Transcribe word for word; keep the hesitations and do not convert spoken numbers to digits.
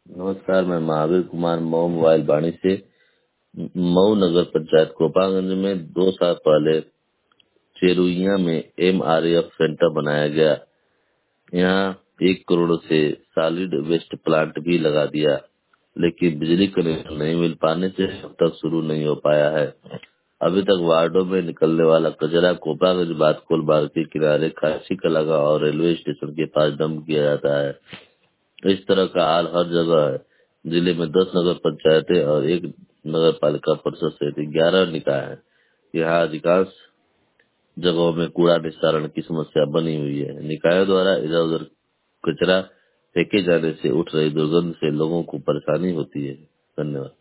नमस्कार, मैं महावीर कुमार मऊ मोबाइल वाणी से। मऊ नगर पंचायत कोपागंज में दो साल पहले चेरुइया में एम आर एफ सेंटर बनाया गया। यहाँ एक करोड़ से सॉलिड वेस्ट प्लांट भी लगा दिया, लेकिन बिजली कनेक्शन नहीं मिल पाने से अब तक शुरू नहीं हो पाया है। अभी तक वार्डों में निकलने वाला कचरा कोपागंज बातकोल बाग के किनारे खासी कलागा और रेलवे स्टेशन के पास डंप किया जाता है। इस तरह का हाल हर जगह है। जिले में दस नगर पंचायतें और एक नगर पालिका परिषद सहित ग्यारह निकाय हैं। यहाँ अधिकांश जगहों में कूड़ा निस्तारण की समस्या बनी हुई है। निकायों द्वारा इधर उधर कचरा फेंके जाने से उठ रही दुर्गंध से लोगों को परेशानी होती है। धन्यवाद।